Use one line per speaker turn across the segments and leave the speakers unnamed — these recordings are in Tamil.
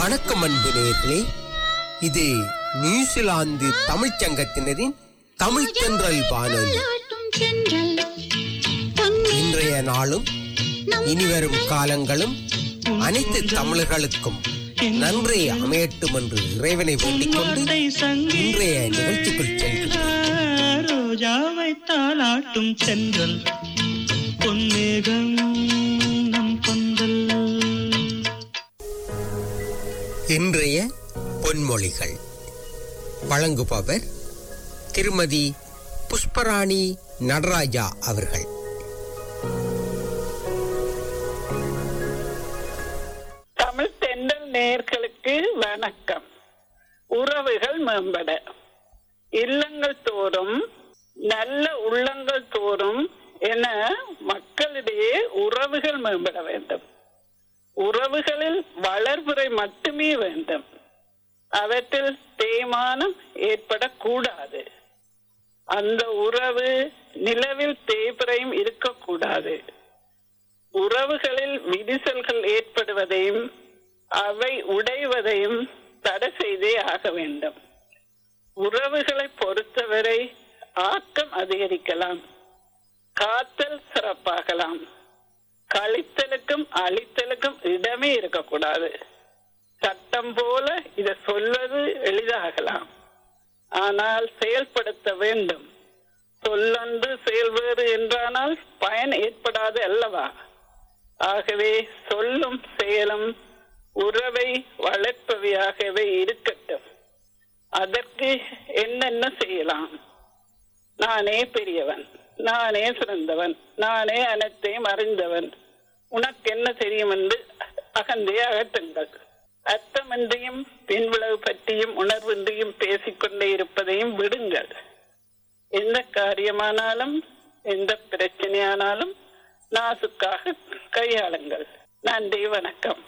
வணக்கம் அன்பு நேயர்களே, இது நியூசிலாந்து தமிழ்ச்சங்கத்தினரின் தமிழ் தென்றல் வானொலி. இன்றைய நாளும் இனிவரும் காலங்களும் அனைத்து தமிழர்களுக்கும் நன்றி அமையட்டும் என்று இறைவனை வேண்டிக் கொண்டு இன்றைய நிகழ்ச்சிக்குள் செல்கிறோம்.
ரோஜாவை தாலாட்டும் சென்றல் பொன்னேகம் நம் கொண்டல்.
இன்றைய பொன்மொழிகள் வழங்குபவர் திருமதி புஷ்பராணி நடராஜா அவர்கள்.
தமிழ் தென்றல் நேயர்களுக்கு வணக்கம். உறவுகள் மேம்பட இல்லங்கள் தோறும் நல்ல உள்ளங்கள் தோறும் என மக்களிடையே உறவுகள் மேம்பட வேண்டும். உறவுகளில் வளர்புரை மட்டுமே வேண்டும். அவற்றில் தேய்மானம் ஏற்படக்கூடாது. அந்த உறவு நிலவில் தேய்பிறையும் இருக்கக்கூடாது. உறவுகளில் விரிசல்கள் ஏற்படுவதையும் அவை உடைவதையும் தடை செய்தே ஆக வேண்டும். உறவுகளை பொறுத்தவரை ஆக்கம் அதிகரிக்கலாம், காத்தல் சிறப்பாகலாம். கழித்தலுக்கும் அழித்தலுக்கும் இடமே இருக்கக்கூடாது. சட்டம் போல இதை சொல்வது எளிதாகலாம், ஆனால் செயல்படுத்த வேண்டும். சொல்லொன்று செயல்வேறு என்றானால் பயன் ஏற்படாது அல்லவா? ஆகவே சொல்லும் செயலும் உறவை வளர்ப்பவையாகவே இருக்கட்டும். அதற்கு என்னென்ன செய்யலாம்? நானே பெரியவன், நானே சிறந்தவன், நானே அனைத்தையும் அறிந்தவன், உனக்கு என்ன தெரியும் என்று அகந்தையை அகற்றுங்கள். அர்த்தமின்றியும் பின்விளைவு பற்றியும் உணர்வின்றியும் பேசிக்கொண்டே இருப்பதையும் விடுங்கள். எந்த காரியமானாலும் எந்த பிரச்சனையானாலும் நாசுக்காக கையாளுங்கள். நன்றி, வணக்கம்.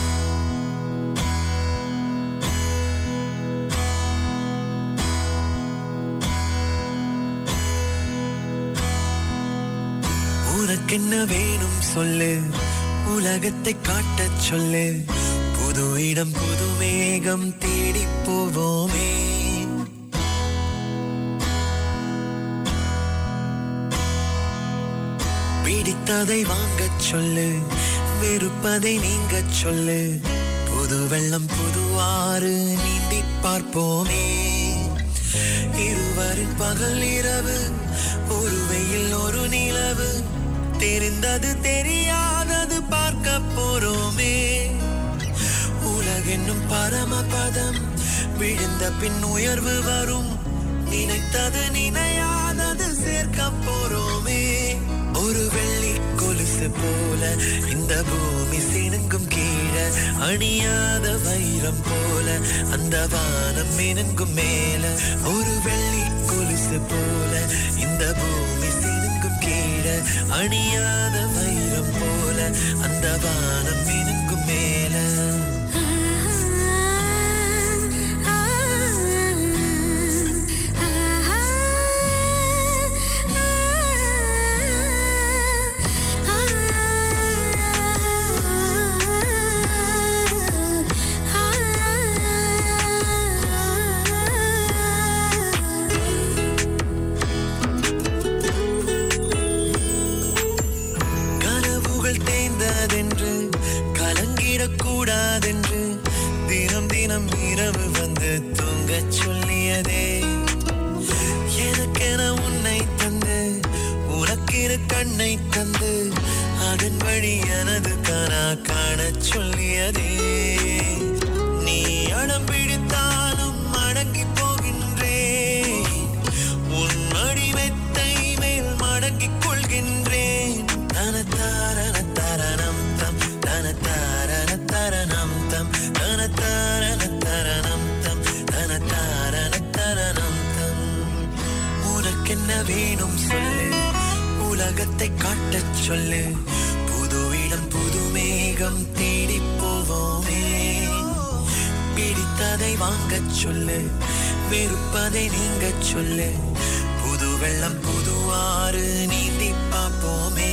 உனக்கென்ன வேணும் சொல்லு, உலகத்தை காட்டச் சொல்லு. புது இடம் புது மேகம் தேடி போவோமே. பிடித்ததை வாங்கச் சொல்லு, வெறுப்பதை நீங்கச் சொல்லு. புது வெள்ளம் புது ஆறு நீந்தி பார்ப்போமே. இருவரின் பகல் இரவு, ஒரு வெயில் ஒரு நிலவு. தெரிந்தது தெரியாதது பார்க்க போறோமே. உலகென்னும் பரமபதம், விழுந்த பின் உயர்வு வரும். நினைத்தது நினையாதது சேர்க்க போறோமே. ஒரு வெள்ளி கொலுசு போல இந்த பூமி சினுங்கும் கீழே. அணியாத வைரம் போல அந்த வானம் மினுங்கும் மேல. ஒரு வெள்ளி கொலுசு போல இந்த பூமி சினுங்கும் கீழே. அணியாத வைரம் போல அந்த வானம் மினுங்கும் மேல. கூடாதென்று தினம் தினம் இரவு வந்து தூங்க சொல்லியதே. எனக்கென உன்னை தந்து உனக்கிரு கண்ணை தந்து அதன் வழி எனது கனா காண சொல்லியதே. நீ அடம் பிடித்தாலும் அடங்கி போகின்றேன். உன் அடிமெத்தை மேல் மடங்கிக் கொள்கின்றேன். தனத்தாரண தரணம் தம் தனத்தாரண தரணம் தம் தனத்தாரண தரணம் தம் தனத்தாரண தரணம் தம். உனக்கென்ன வேணும் சொல்லு, உலகத்தை காட்டச் சொல்லு. புது இடம் புது மேகம் தேடி போவோமே. பிடித்ததை வாங்கச் சொல்லு, வெறுப்பதை நீங்கச் சொல்லு. புது வெள்ளம் புது ஆறு நீந்தி பார்ப்போமே.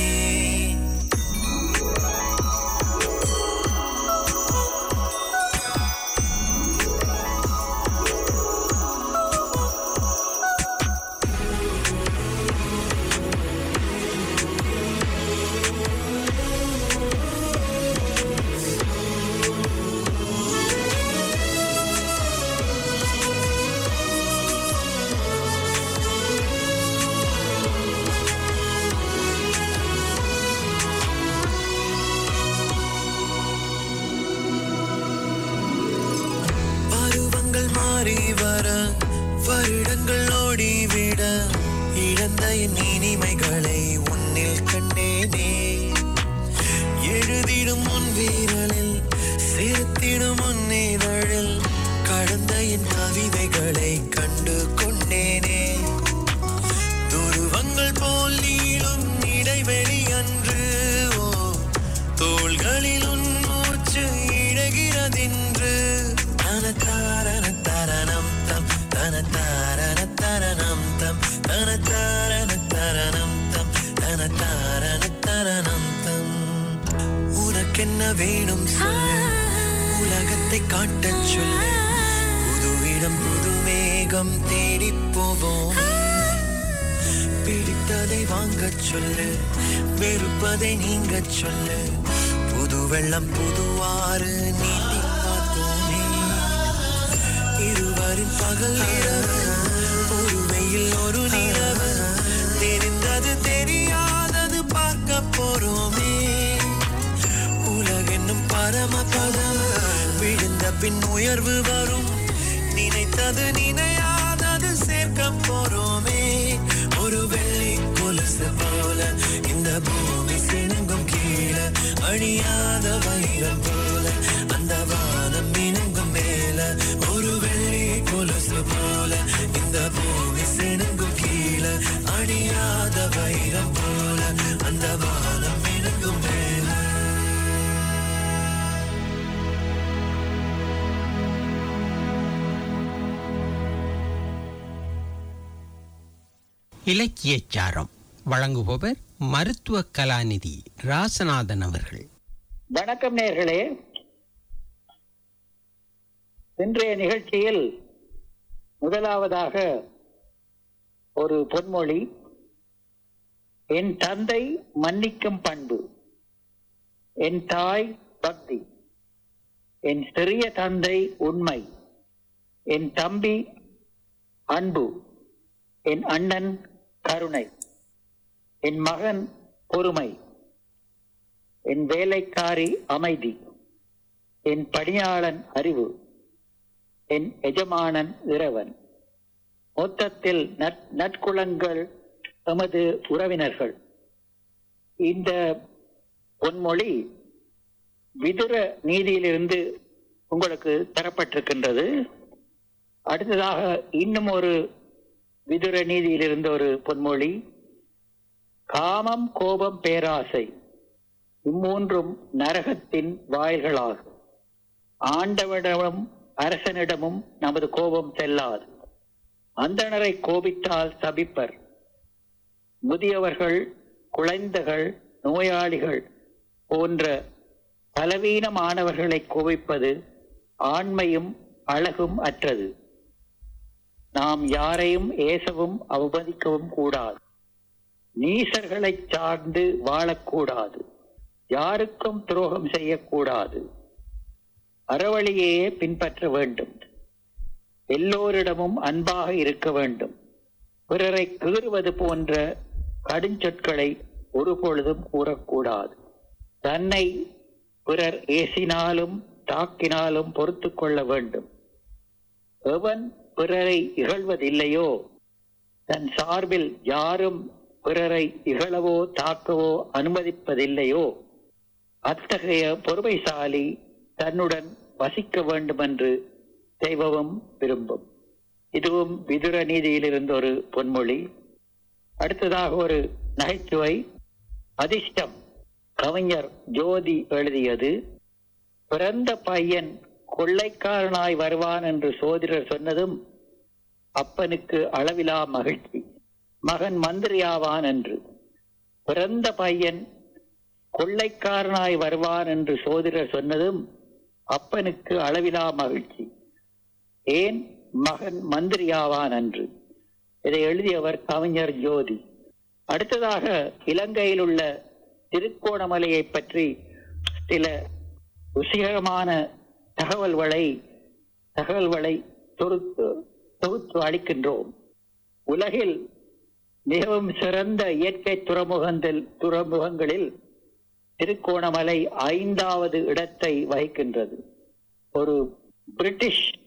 மாறி வர வருடங்கள் ஓடிவிட இழந்த என் இனிமைகளை உன்னில் கண்டேனே. எழுதிடும் உன் வீரலில் சேர்த்திடும் உன் இதழில் கடந்த என் கவிதைகளை கண்டு கொண்டேனே. துருவங்கள் போல் நீளும் இடைவெளி அன்று தோள்களில் உன் மூச்சு இழகிறதென்று. தனத்தாரண தரணம் தம் தனத்தாரண தரணம் தம் தனத்தாரண தரணம் தம் தனத்தாரண தரணம் தம். உனக்கென்ன வேணும் சொல்லு, உலகத்தை காட்டச் சொல்லு, புதுவிடம் புது மேகம் தேடிப் போவோம். பிடித்ததை வாங்கச் சொல்லு, வெறுப்பதை நீங்கச் சொல்லு, புது வெள்ளம் புதுவாறு நீந்தி பார்ப்போமே. இருவரின் பகல் இரவு, ஒரு வெயில் ஒரு நிலவு, தெரிந்தது தெரியாதது பார்க்க போறோமே. உலகென்னும் பரமபதம், விழுந்த பின் உயர்வு வரும், நினைத்தது நினையாதது சேர்க்க போறோமே. ஒரு வெள்ளி கொலுசு போல இந்த பூமி சினுங்கும் கீழே, அழியாத வைரம் போல அந்த வானம் மினுங்கும் மேல. ஒரு வெள்ளி கொலுசு போல இந்த பூமி சினுங்கும் கீழே, அழியாத வைரம் போல அந்த வானம் மினுங்கும் மேல.
இலக்கியச்சாரம் வழங்குபவர் மருத்துவ கலாநிதி ராசநாதன் அவர்கள்.
வணக்கம் நேயர்களே. இன்றைய நிகழ்ச்சியில் முதலாவதாக ஒரு பொன்மொழி. என் தந்தை மன்னிக்கும் பண்பு, என் தாய் பக்தி, என் சிறிய தந்தை உண்மை, என் தம்பி அன்பு, என் அண்ணன் கருணை, என் மகன் பொறுமை, என் வேலைக்காரி அமைதி, என் பணியாளன் அறிவு, என் எஜமானன் இறைவன். மொத்தத்தில் நற்குலங்கள் எமது உறவினர்கள். இந்த பொன்மொழி விதுர நீதியிலிருந்து உங்களுக்கு தரப்பட்டிருக்கின்றது. அடுத்ததாக இன்னும் ஒரு விதுர நீதியிலிருந்து ஒரு பொன்மொழி. காமம், கோபம், பேராசை இம்மூன்றும் நரகத்தின் வாயில்களாகும். ஆண்டவனிடமும் அரசனிடமும் நமது கோபம் செல்லாது. அந்தணரை கோபித்தால் சபிப்பர். முதியவர்கள், குழந்தைகள், நோயாளிகள் போன்ற பலவீனமானவர்களை கோபிப்பது ஆண்மையும் அழகும் அற்றது. நாம் யாரையும் ஏசவும் அவமதிக்கவும் கூடாது. நீசர்களை சார்ந்து வாழக்கூடாது. யாருக்கும் துரோகம் செய்யக்கூடாது. அறவழியையே பின்பற்ற வேண்டும். எல்லோரிடமும் அன்பாக இருக்க வேண்டும். பிறரை கீறுவது போன்ற கடுஞ்சொற்களை ஒரு பொழுதும் கூறக்கூடாது. தன்னை பிறர் ஏசினாலும் தாக்கினாலும் பொறுத்து கொள்ள வேண்டும். எவன் பிறரை இகழ்வதில்லையோ, தன் சார்பில் யாரும் பிறரை இகழவோ தாக்கவோ அனுமதிப்பதில்லையோ, அத்தகைய பொறுமைசாலி தன்னுடன் வசிக்க வேண்டும் என்று தெய்வமும் விரும்பும். இதுவும் விதுர நீதியிலிருந்து ஒரு பொன்மொழி. அடுத்ததாக ஒரு நகைச்சுவை. அதிர்ஷ்டம் கவிஞர் ஜோதி எழுதியது. பிறந்த பையன் கொள்ளைக்காரனாய் வருவான் என்று சோதிடர் சொன்னதும் அப்பனுக்கு அளவிலா மகிழ்ச்சி. மகன் மந்திரியாவான் என்று. பிறந்த பையன் கொள்ளைக்காரனாய் வருவான் என்று சோதிடர் சொன்னதும் அப்பனுக்கு அளவிலா மகிழ்ச்சி. ஏன் மகன் மந்திரியாவான் என்று. இதை எழுதியவர் கவிஞர் ஜோதி. அடுத்ததாக இலங்கையில் உள்ள திருக்கோணமலையை பற்றி சில ருசிகரமான தகவல்களை தொகுத்து அளிக்கின்றோம். உலகில் மிகவும் சிறந்த இயற்கை துறைமுகங்களில் திருக்கோணமலை 5வது இடத்தை வகிக்கின்றது. ஒரு பிரிட்டிஷ்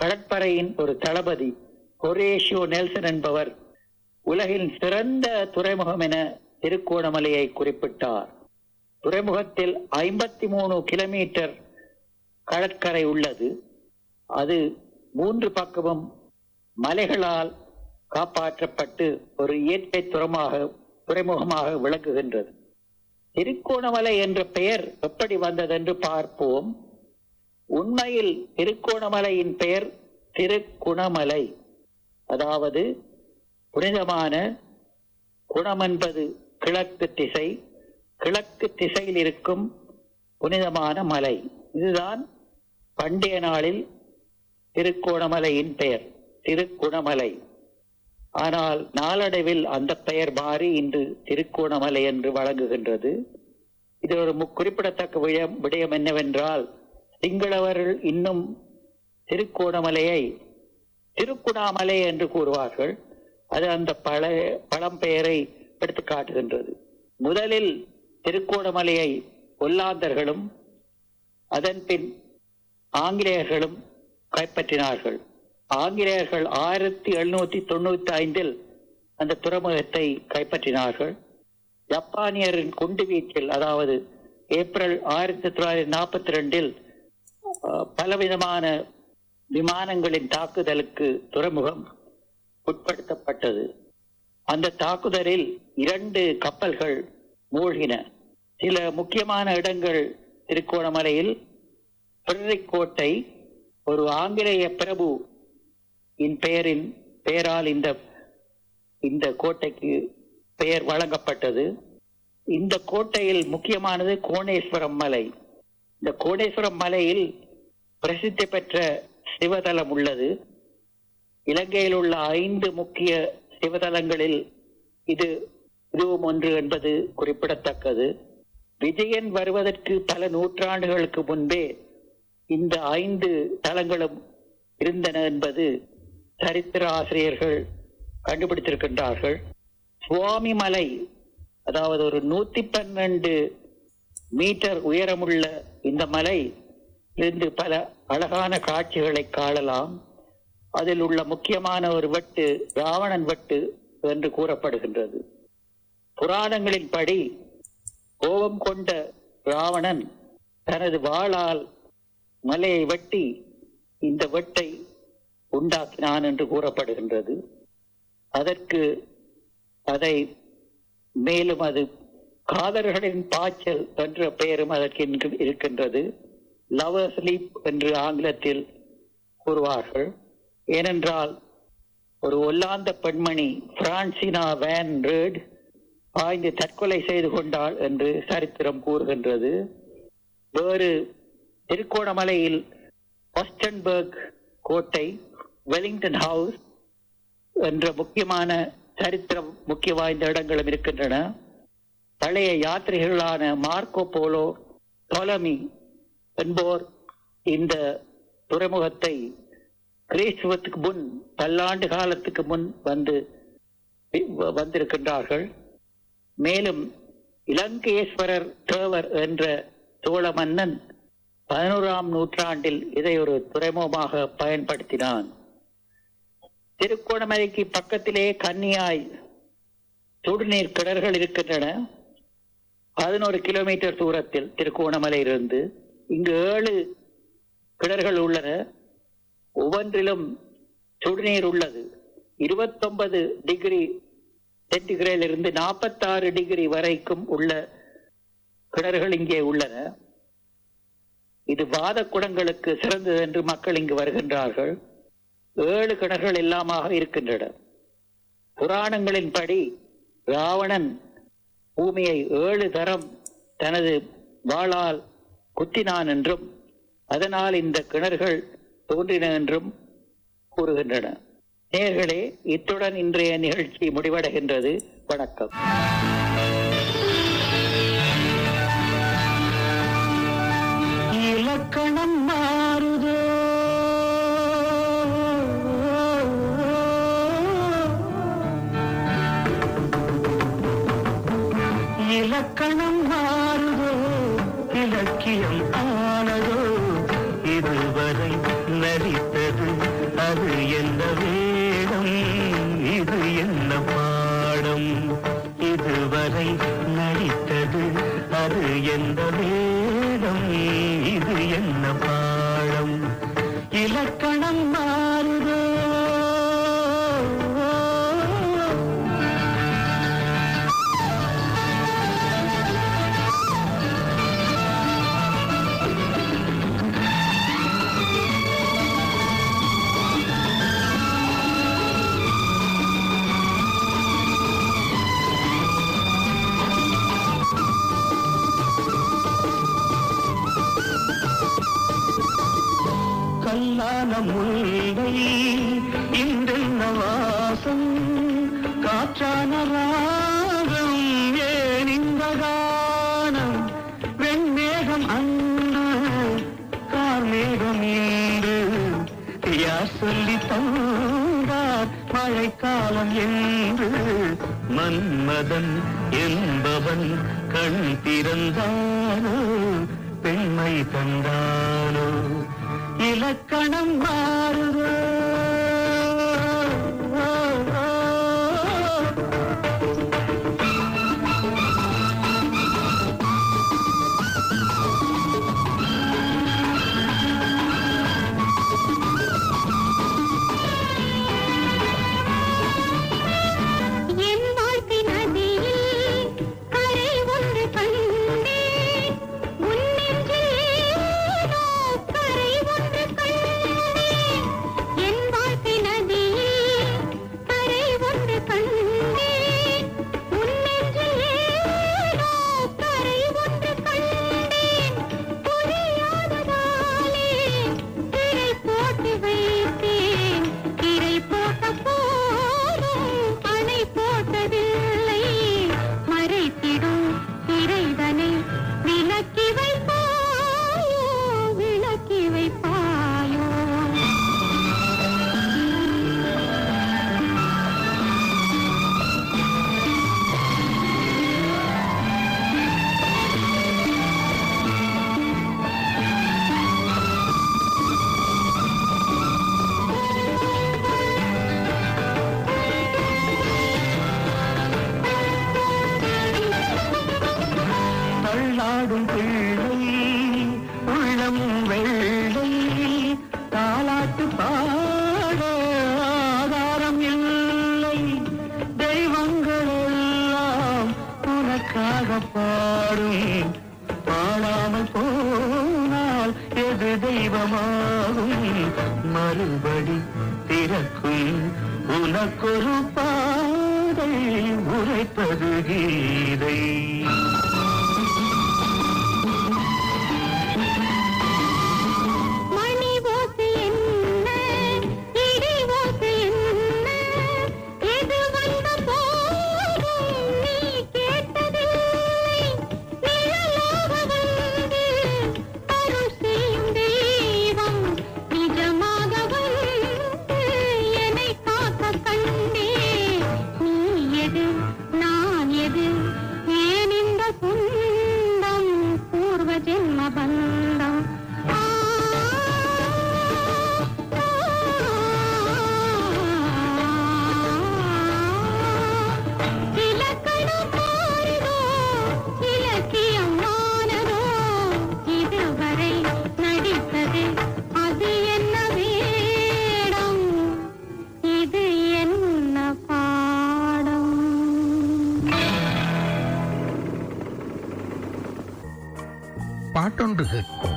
கடற்படையின் ஒரு தளபதி ஹொரேஷியோ நெல்சன் என்பவர் உலகின் சிறந்த துறைமுகம் என திருகோணமலையை குறிப்பிட்டார். துறைமுகத்தில் 53 கிலோமீட்டர் கடற்கரை உள்ளது. அது 3 பக்கமும் மலைகளால் காப்பாற்றப்பட்டு ஒரு இயற்கை துறைமுகமாக விளங்குகின்றது. திருகோணமலை என்ற பெயர் எப்படி வந்தது என்று பார்ப்போம். உண்மையில் திருகோணமலையின் பெயர் திருக்குணமலை, அதாவது புனிதமான குணம் என்பது கிழக்கு திசை, கிழக்கு திசையில் இருக்கும் புனிதமான மலை. இதுதான் பண்டைய நாளில் திருகோணமலையின் பெயர் திருக்குணமலை. ஆனால் நாளடைவில் அந்த பெயர் மாறி இன்று திருகோணமலை என்று வழங்குகின்றது. இது ஒரு குறிப்பிடத்தக்க விடயம் என்னவென்றால், சிங்களவர்கள் இன்னும் திருகோணமலையை திருக்குணாமலை என்று கூறுவார்கள். அது அந்த பழம்பெயரை எடுத்து காட்டுகின்றது. முதலில் திருகோணமலையை ஒல்லாந்தர்களும் அதன் பின் ஆங்கிலேயர்களும் கைப்பற்றினார்கள். ஆங்கிலேயர்கள் 1795 அந்த துறைமுகத்தை கைப்பற்றினார்கள். ஜப்பானியரின் குண்டு வீச்சில், அதாவது ஏப்ரல் 1942 பலவிதமான விமானங்களின் தாக்குதலுக்கு துறைமுகம் உட்படுத்தப்பட்டது. அந்த தாக்குதலில் 2 கப்பல்கள் மூழ்கின. சில முக்கியமான இடங்கள் திருகோணமலையில் பிரிரிக் கோட்டை, ஒரு ஆங்கிலேய பிரபு பெயரால் இந்த கோட்டைக்கு பெயர் வழங்கப்பட்டது. இந்த கோட்டையில் முக்கியமானது கோணேஸ்வரம் மலை. இந்த கோணேஸ்வரம் மலையில் பிரசித்தி பெற்ற சிவதலம் உள்ளது. இலங்கையில் உள்ள 5 முக்கிய சிவதலங்களில் இதுவும் ஒன்று என்பது குறிப்பிடத்தக்கது. விஜயன் வருவதற்கு பல நூற்றாண்டுகளுக்கு முன்பே இந்த 5 தலங்களும் இருந்தன என்பது சரித்திர ஆசிரியர்கள் கண்டுபிடித்திருக்கின்றார்கள். சுவாமி மலை, அதாவது ஒரு 112 மீட்டர் உயரமுள்ள இந்த மலை இருந்து பல அழகான காட்சிகளை காணலாம். அதில் உள்ள முக்கியமான ஒரு வெட்டு ராவணன் வெட்டு என்று கூறப்படுகின்றது. புராணங்களின் படி கோபம் கொண்ட ராவணன் தனது வாளால் மலையை வெட்டி இந்த வெட்டை உண்டாக்கினான் என்று கூறப்படுகின்றது. அதை மேலும் அது காதலர்களின் பாய்ச்சல் என்ற பெயரும் அதற்கு இருக்கின்றது. லவர் ஸ்லீப் என்று ஆங்கிலத்தில் கூறுவார்கள். ஏனென்றால் ஒரு ஒல்லாந்த பெண்மணி பிரான்சினா வேன் ரேட் பாய்ந்து தற்கொலை செய்து கொண்டாள் என்று சரித்திரம் கூறுகின்றது. வேறு திருகோணமலையில் ஆஸ்டன்பர்க் கோட்டை, வெலிங்டன் ஹவுஸ் என்ற முக்கியமான சரித்திரம் முக்கிய வாய்ந்த இடங்களும் இருக்கின்றன. பழைய யாத்திரிகர்களான மார்க்கோ போலோ, டோலமி என்போர் இந்த துறைமுகத்தை கிறிஸ்துவத்துக்கு முன் பல்லாண்டு காலத்துக்கு முன் வந்திருக்கின்றார்கள். மேலும் இலங்கேஸ்வரர் தேவர் என்ற சோழ மன்னன் 11ஆம் நூற்றாண்டில் இதை ஒரு துறைமுகமாக பயன்படுத்தினான். திருகோணமலைக்கு பக்கத்திலே கன்னியாய் சுடுநீர் கிணறுகள் இருக்கின்றன. 11 கிலோமீட்டர் தூரத்தில் திருகோணமலையிலிருந்து இங்கு 7 கிணறுகள் உள்ளன. ஒவ்வொன்றிலும் சுடுநீர் உள்ளது. 29 டிகிரி சென்டிகிரேடில் இருந்து 46 டிகிரி வரைக்கும் உள்ள கிணறுகள் இங்கே உள்ளன. இது வாத குடங்களுக்கு சிறந்தது என்று மக்கள் இங்கு வருகின்றார்கள். 7 கிணறுகள் எல்லாமாக இருக்கின்றன. புராணங்களின்படி ராவணன் பூமியை 7 தரம் தனது வாளால் குத்தினான் என்றும் அதனால் இந்த கிணறுகள் தோன்றின என்றும் கூறுகின்றன. நேயர்களே, இத்துடன் இன்றைய நிகழ்ச்சி முடிவடைகின்றது. வணக்கம்.
இலக்கணம் மாறுதோ, இலக்கணம் மாறுதோ, இலக்கியம் ஆனதோ, இதுவரை நடித்தது பாடம் இலக்கணம் மாறுதோ கல்லான முல்லை இன்றென்ன வாசம் காற்றான ராகம் ஏன் இந்த கானம் வெண்மேகம் அன்று கார்மேகம் இன்று யார் சொல்லி தந்தார் மழைக்காலம் என்று மன்மதன் என்பவன் கண் திறந்தானோ பெண்மை தந்தானோ இலக்கணம் மாறுதோ தள்ளாடும் பிள்ளை உள்ளம் வெள்ளை தாலாட்டு பாட ஆதாரம் இல்லை தெய்வங்கள் எல்லாம் உனக்காக பாடும் பாடாமல் போனால் எது தெய்வமாகும் மறுபடி திறக்கும் உனக்கொரு பாதை உரைப்பது கீதை
பாட்டொன்று கேட்போம்.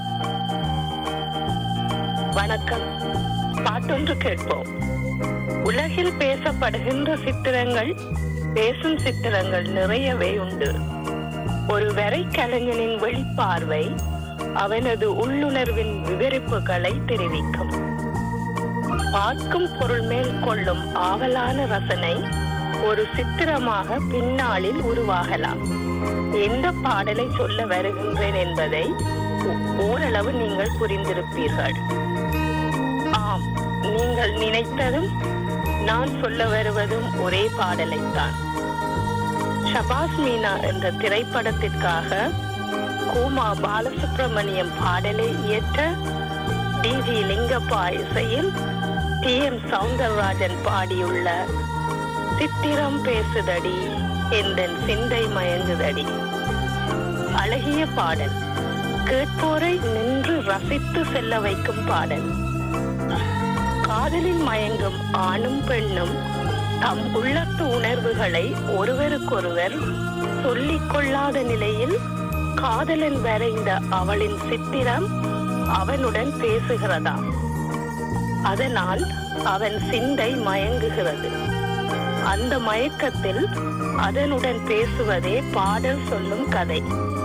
வணக்கம். பாட்டொன்று கேட்போம். உலகில் பேசப்படுகின்ற சித்திரங்கள், பேசும் சித்திரங்கள் நிறையவே உண்டு. ஒரு வரை கலைஞனின் வெளிப்பார்வை அவனது உள்ளுணர்வின் விவரிப்புகளை தெரிவிக்கும். பார்க்கும் பொருள் மேல் கொள்ளும் ஆவலான ரசனை ஒரு சித்திரமாக பின்னாளில் உருவாகலாம். எந்த பாடலை சொல்ல வருகின்றேன் என்பதை ஓரளவு நீங்கள் புரிந்திருப்பீர்கள். ஆம், நீங்கள் நினைத்ததும் நான் சொல்ல வருவதும் ஒரே பாடலைத்தான். ஷபாஸ் மீனா என்ற திரைப்படத்திற்காக கூமா பாலசுப்ரமணியம் பாடலை இயற்ற டி.ஜி. லிங்கப்பா இசையில் டி.எம். சௌந்தரராஜன் பாடியுள்ள சித்திரம் பேசுதடி எந்தன் சிந்தை மயங்குதடி. அழகிய பாடல் கேட்போரை நின்று ரசித்து செல்ல வைக்கும் பாடல். காதலில் மயங்கும் ஆணும் பெண்ணும் தம் உள்ளத்து உணர்வுகளை ஒருவருக்கொருவர் சொல்லிக் கொள்ளாத நிலையில் காதலன் வரைந்த அவளின் சித்திரம் அவனுடன் பேசுகிறதாம். அதனால் அவன் சிந்தை மயங்குகிறது. அந்த மயக்கத்தில் அதனுடன் பேசுவதே பாடல் சொல்லும் கதை.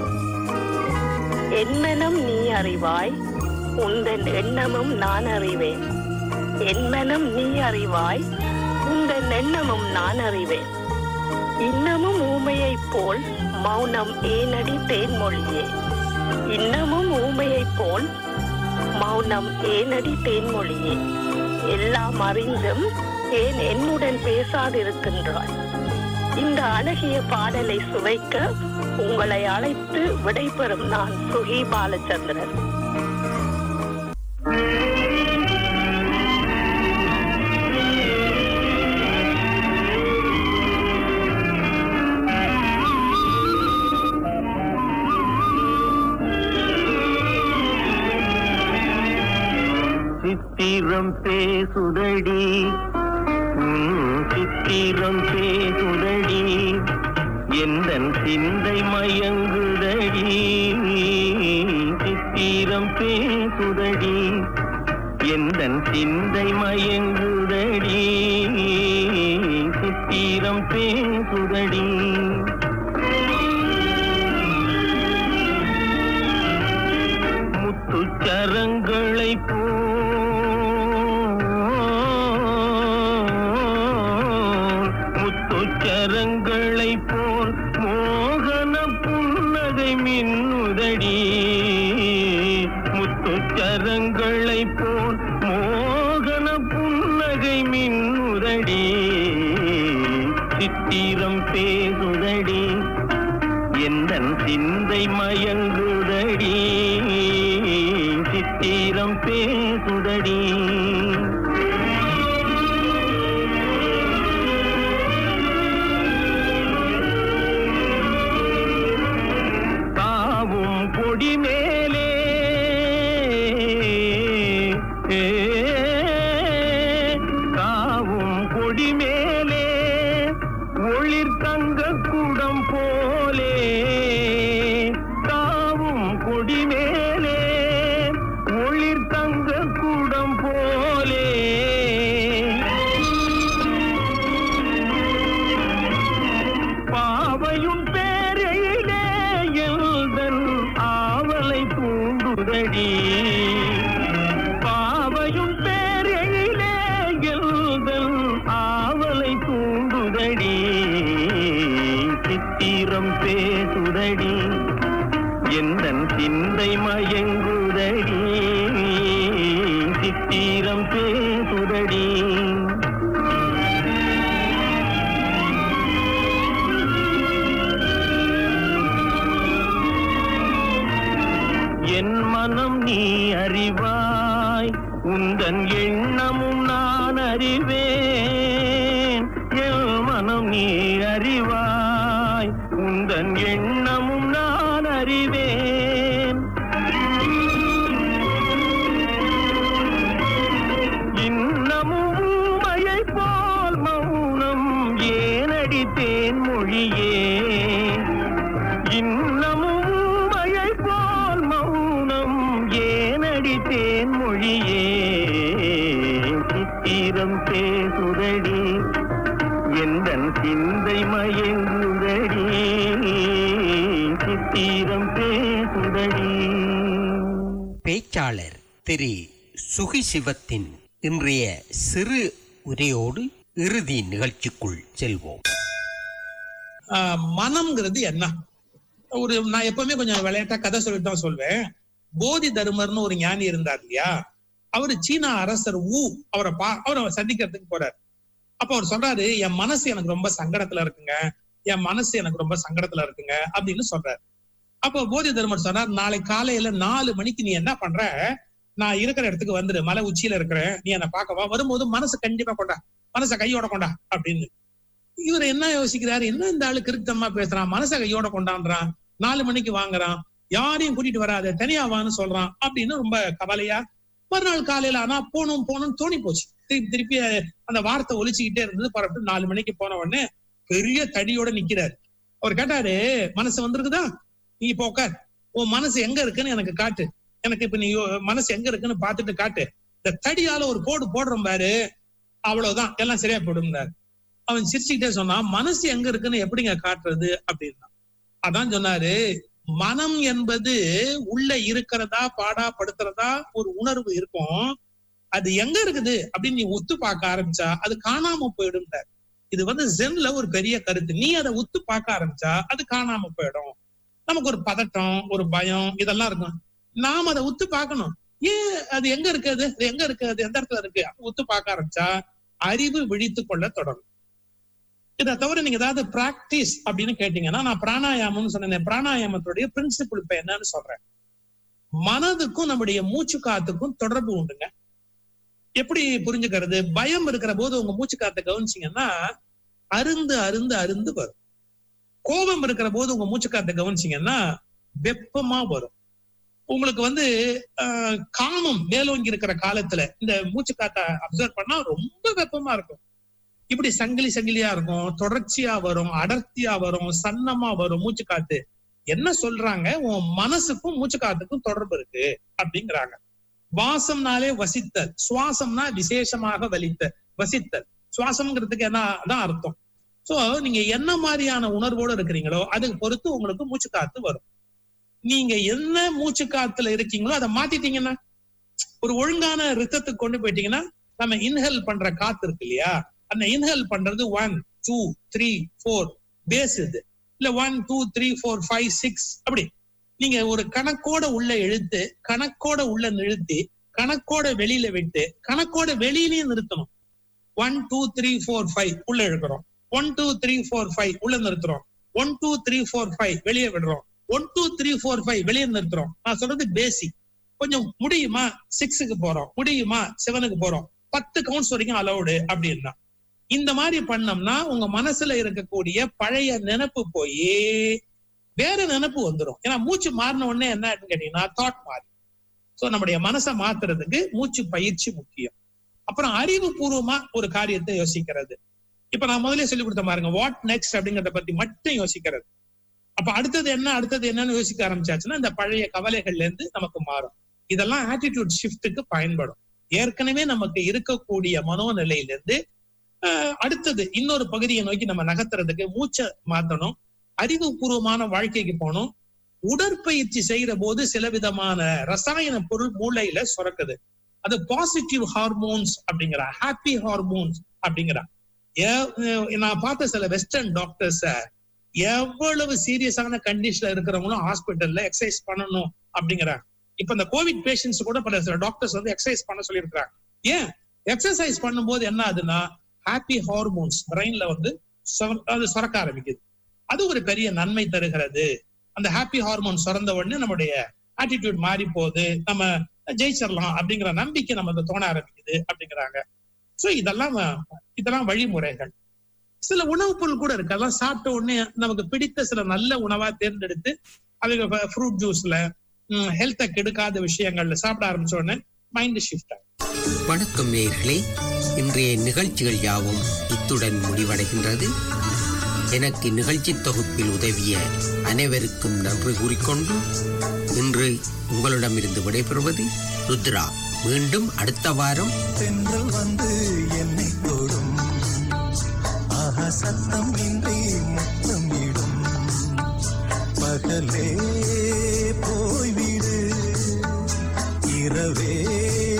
என்மனம் நீ அறிவாய், உந்தன் எண்ணமும் நான் அறிவேன். என்மனம் நீ அறிவாய், உந்தன் எண்ணமும் நான் அறிவேன். இன்னமும் ஊமையைப் போல் மௌனம் ஏனடி தேன்மொழியே. இன்னமும் ஊமையைப் போல் மௌனம் ஏனடி தேன்மொழியே. எல்லாம் அறிந்தும் ஏன் என்னுடன் பேசாதிருக்கின்றாய்? இந்த அழகிய பாடலை சுவைக்க உங்களை அழைத்து விடைபெறும் நான் சுகி பாலச்சந்திரன்.
சித்திரம் பேசுதடி, சித்திரம் பேசுதடி, எந்தன் சிந்தை மயங்குதடி. சித்திரம் பேசுதடி, எந்தன் சிந்தை மயங்குதடி. சித்திரம் பேசுதடி. முத்துச்சரங்களை முத்துச்சரங்களை போல் மோகன புன்னகை மின்னுதடி. முத்துச்சரங்களை போல் மோகன புன்னகை மின்னுதடி. சித்திரம் பேசுதடி, எந்தன் சிந்தை மயங்குதடி. சித்திரம் பேசுதடி. தாவும் கொடி மேலே தாவும் கொடி மேலே ஒளிர் தங்க குடம் போலே. தாவும் கொடி மேலே ஒளிர் தங்க குடம் போலே. பாவையும் பேரையிலே எல்தன் ஆவலை தூண்டுதடி. பாவையும் பேரையிலே எல்தன் ஆவலை தூண்டுதடி. சித்திரம் பேசுதடி, எந்தன் சிந்தை மயங்குதடி. சித்திரம் பேசுதடி. என் மனம் நீ அறிவாய், உந்தன் எண்ணமும் நான் அறிவேன். என் மனம் நீ அறிவாய், உந்தன் எண்ணமும் நான் அறிவேன். இன்னமும் ஊமையை போல் மௌனம் ஏனடி தேன்மொழியே. இன்னமும் ஊமையை போல் மௌனம் ஏனடி தேன்மொழியே. சித்திரம் பேசுதடி, எந்தன் சிந்தை மயங்குதடி. சித்திரம் பேசுதடி.
பேச்சாளர் திரு சுகி சிவத்தின் இன்றைய சிறு உரையோடு இறுதி நிகழ்ச்சிக்குள் செல்வோம்.
மனம்ங்கிறது என்ன? நான் எப்பவுமே கொஞ்சம் விளையாட்டா கதை சொல்லிட்டு தான் சொல்வேன். போதி தர்மர்னு ஒரு ஞானி இருந்தார் இல்லையா, அவரு சீனா அரசர் அவரை சந்திக்கிறதுக்கு போறாரு. அப்ப அவர் சொல்றாரு, என் மனசு எனக்கு ரொம்ப சங்கடத்துல இருக்குங்க, என் மனசு எனக்கு ரொம்ப சங்கடத்துல இருக்குங்க அப்படின்னு சொல்றாரு. அப்போ போதி தர்மர் சொன்னார், நாளை காலையில 4 மணிக்கு நீ என்ன பண்ற, நான் இருக்கிற இடத்துக்கு வந்துரு, மலை உச்சியில இருக்கிறேன், நீ என்ன பார்க்கவா, வரும்போது மனசு கண்டிப்பா கொண்டா, மனசை கையோட கொண்டா அப்படின்னு. இவர் என்ன யோசிக்கிறாரு, என்ன இந்த ஆளு கிருத்தமா பேசுறான், மனசை கையோட கொண்டான்றான், 4 மணிக்கு வாங்குறான். யாரையும் கூட்டிட்டு வராத, தனியா வான்னு சொல்றான் அப்படின்னு ரொம்ப கவலையா. மறுநாள் காலையில ஆனா போகணும்னு தோணி போச்சு. திருப்பி அந்த வார்த்தை ஒலிச்சுக்கிட்டே இருந்தது. பரப்பிட்டு 4 மணிக்கு போன உடனே பெரிய தடியோட நிக்கிறாரு. அவர் கேட்டாரு, மனசு வந்திருக்குதா, நீ இப்ப உட்கார், உன் மனசு எங்க இருக்குன்னு எனக்கு காட்டு, எனக்கு இப்ப நீ மனசு எங்க இருக்குன்னு பாத்துட்டு காட்டு, இந்த தடியால ஒரு போடுறோம் பாரு, அவ்வளவுதான், எல்லாம் சரியா போடுங்கிறாரு. அவன் சிரிச்சுக்கிட்டே சொன்னான், மனசு எங்க இருக்குன்னு எப்படிங்க காட்டுறது அப்படின்னா. அதான் சொன்னாரு, மனம் என்பது உள்ள இருக்கிறதா பாடாப்படுத்துறதா ஒரு உணர்வு இருக்கும், அது எங்க இருக்குது அப்படின்னு நீ உத்து பார்க்க ஆரம்பிச்சா அது காணாம போயிடும். இது ஜென்ல ஒரு பெரிய கருத்து. நீ அதை உத்து பார்க்க ஆரம்பிச்சா அது காணாம போயிடும். நமக்கு ஒரு பதட்டம், ஒரு பயம், இதெல்லாம் இருக்கும். நாம அதை உத்து பார்க்கணும். ஏன் அது எங்க இருக்குது, அது எங்க இருக்கு, அது எந்த இடத்துல இருக்கு, உத்து பார்க்க ஆரம்பிச்சா அறிவு விழித்து கொள்ள தொடரும். இதை தவிர நீங்க ஏதாவது பிராக்டிஸ் அப்படின்னு கேட்டீங்கன்னா, நான் பிராணாயாமம்னு சொன்னேன். பிராணாயாமத்துடைய பிரின்சிபிள் இப்ப என்னன்னு சொல்றேன். மனதுக்கும் நம்முடைய மூச்சு காத்துக்கும் தொடர்பு உண்டுங்க. எப்படி புரிஞ்சுக்கிறது? பயம் இருக்கிற போது உங்க மூச்சு காத்தை கவனிச்சீங்கன்னா அருந்து அருந்து அருந்து வரும். கோபம் இருக்கிற போது உங்க மூச்சு காத்தை கவனிச்சீங்கன்னா வெப்பமா வரும். உங்களுக்கு காமம் மேலோங்கி இருக்கிற காலத்துல இந்த மூச்சு காத்தை அப்சர்வ் பண்ணா ரொம்ப வெப்பமா இருக்கும். இப்படி சங்கிலியா இருக்கும், தொடர்ச்சியா வரும், அடர்த்தியா வரும், சன்னமா வரும் மூச்சு காத்து. என்ன சொல்றாங்க? உன் மனசுக்கும் மூச்சு காத்துக்கும் தொடர்பு இருக்கு அப்படிங்கிறாங்க. வாசம்னாலே வசித்தல், சுவாசம்னா விசேஷமாக வசித்தல். சுவாசம்ங்கிறதுக்கு என்னதான் அர்த்தம்? சோ நீங்க என்ன மாதிரியான உணர்வோடு இருக்கிறீங்களோ அதுக்கு பொறுத்து உங்களுக்கு மூச்சு காத்து வரும். நீங்க என்ன மூச்சு காத்துல இருக்கீங்களோ அதை மாத்திட்டீங்கன்னா, ஒரு ஒழுங்கான ரித்தத்துக்கு கொண்டு போயிட்டீங்கன்னா, நம்ம இன்ஹேல் பண்ற காத்து இருக்கு இல்லையா, அந்த இன்ஹேல் பண்றது 1 2 3 4 பேஸ் இது இல்ல 1 2 3 4 5 6 அப்படி நீங்க ஒரு கணக்கோட உள்ள இழுத்து, கணக்கோட உள்ள நிறுத்தி, கணக்கோட வெளியில விட்டு, கணக்கோட வெளியிலயும் நிறுத்தணும். 1 2 3 4 5 உள்ள இழுக்கிறோம், 1 2 3 4 5 உள்ள நிறுத்துறோம், 1 2 3 4 5 வெளியே விடுறோம், 1 2 3 4 5 வெளியே நிறுத்துறோம். நான் சொல்றது பேசிக். கொஞ்சம் முடியுமா 6க்கு போறோம், முடியுமா 7க்கு போறோம், 10 கவுண்ட்ஸ் வரைக்கும் அலௌடு அப்படின்னா. இந்த மாதிரி பண்ணோம்னா உங்க மனசுல இருக்கக்கூடிய பழைய நினைப்பு போய் வேற நினைப்பு வந்துடும். ஏன்னா மூச்சு மாறின உடனே என்ன கேட்டீங்கன்னா தாட் மாறி. சோ நம்முடைய மனசை மாத்துறதுக்கு மூச்சு பயிற்சி முக்கியம். அப்புறம் அறிவு பூர்வமா ஒரு காரியத்தை யோசிக்கிறது. இப்ப நான் முதலே சொல்லி கொடுத்த பாருங்க, வாட் நெக்ஸ்ட் அப்படிங்கறத பத்தி மட்டும் யோசிக்கிறது. அப்ப அடுத்தது என்னன்னு யோசிக்க ஆரம்பிச்சாச்சுன்னா இந்த பழைய கவலைகள்ல இருந்து நமக்கு மாறும். இதெல்லாம் ஆட்டிடியூட் ஷிஃப்ட்டுக்கு பயன்படும். ஏற்கனவே நமக்கு இருக்கக்கூடிய மனோநிலையிலிருந்து அடுத்தது இன்னொரு பகுதியை நோக்கி நம்ம நகர்த்துறதுக்கு மூச்சை மாத்தணும், அறிவுபூர்வமான வாழ்க்கைக்கு போகணும். உடற்பயிற்சி செய்யற போது சில விதமான ரசாயன பொருள் மூளையில சுரக்குது. அது பாசிட்டிவ் ஹார்மோன்ஸ் அப்படிங்கிற, ஹாப்பி ஹார்மோன்ஸ் அப்படிங்கிற. நான் பார்த்த சில வெஸ்டர்ன் டாக்டர்ஸ எவ்வளவு சீரியஸான கண்டிஷன்ல இருக்கிறவங்களும் ஹாஸ்பிட்டல்ல எக்ஸசைஸ் பண்ணணும் அப்படிங்கிறாங்க. இப்ப இந்த கோவிட் பேஷண்ட்ஸ் கூட பல சில டாக்டர்ஸ் எக்ஸசைஸ் பண்ண சொல்லியிருக்கிறாங்க. ஏன்? எக்ஸசைஸ் பண்ணும்போது என்ன ஆகுதுன்னா ஹாப்பி ஹார்மோன்ஸ் பிரெயின்ல அது சுரக்க ஆரம்பிக்குது. அது ஒரு பெரிய நன்மை தருகிறது. அந்த ஹாப்பி ஹார்மோன் சுரந்த உடனே நம்முடைய ஆட்டிடியூட் மாறி போகுது, நம்ம ஜெயிச்சிடலாம் அப்படிங்கிற நம்பிக்கை நமக்கு தோண ஆரம்பிக்குது அப்படிங்கிறாங்க. சோ இதெல்லாம் வழிமுறைகள். சில உணவுப் பொருள் கூட இருக்கு, அதெல்லாம் சாப்பிட்ட உடனே நமக்கு பிடித்த சில நல்ல உணவா தேர்ந்தெடுத்து அவங்க ஃப்ரூட் ஜூஸ்ல ஹெல்த்தை கெடுக்காத விஷயங்கள்ல சாப்பிட ஆரம்பிச்ச உடனே மைண்ட் ஷிஃப்ட் ஆகும்.
வணக்கம் நேயர்களே, இன்றைய நிகழ்ச்சிகள் யாவும் இத்துடன் முடிவடைகின்றது. எனக்கு நிகழ்ச்சி தொகுப்பில் உதவிய அனைவருக்கும் நன்றி கூறிக்கொண்டு இன்று உங்களிடமிருந்து விடைபெறுவது ருத்ரா. மீண்டும் அடுத்த வாரம்
தென்றல் வந்து என்னை தொடும், ஆஹா சத்தம் இன்றி முத்தமிடும், பகலே போய்விடு இரவே